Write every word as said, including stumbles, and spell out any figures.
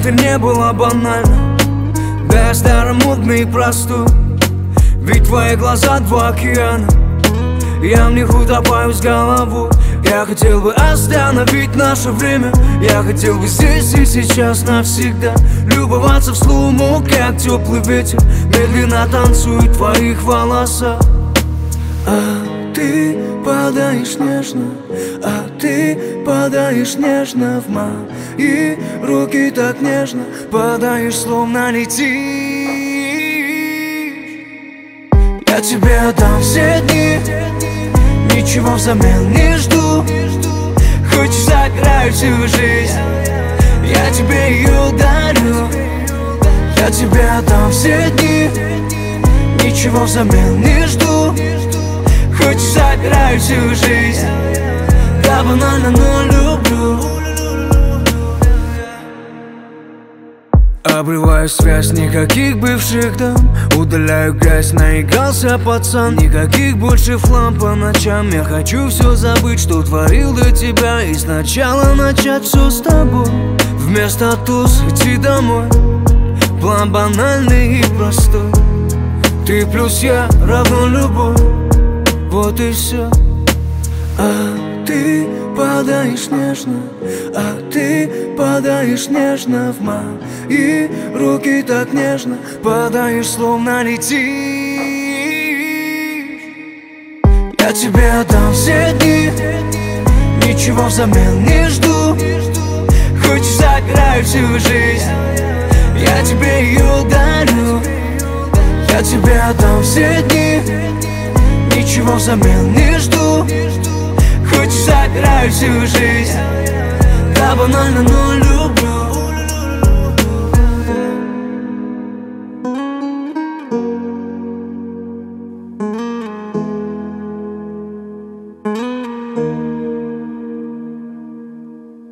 это не было банально. Да, я старомодный и простой, ведь твои глаза два океана. Я в них утопаю с головой. Я хотел бы остановить наше время. Я хотел бы здесь и сейчас навсегда любоваться в слоумо, как теплый ветер медленно танцует в твоих волосах. А ты падаешь нежно, а ты падаешь нежно в мои руки, так нежно падаешь, словно летишь. Я тебе отдам все дни, ничего взамен не жду. Хочешь, сыграю всю жизнь, я тебе ее дарю. Я тебе отдам все дни, ничего взамен не жду. Хочешь, сыграю всю жизнь, да, банально, но люблю. Обрываю связь, никаких бывших дам. Удаляю грязь, наигрался пацан. Никаких больше флам по ночам. Я хочу все забыть, что творил до тебя, и сначала начать все с тобой. Вместо туз идти домой. План банальный и простой. Ты плюс я равно любовь. Вот и все. А ты падаешь нежно, а ты падаешь нежно в мои руки, так нежно падаешь, словно летишь. Я тебе отдам все дни, ничего взамен не жду. Хочешь, сыграю всю жизнь, я тебе ее дарю. Я тебе отдам все дни, ничего взамен не жду. Хочешь, сыграю всю жизнь, да, банально, но люблю.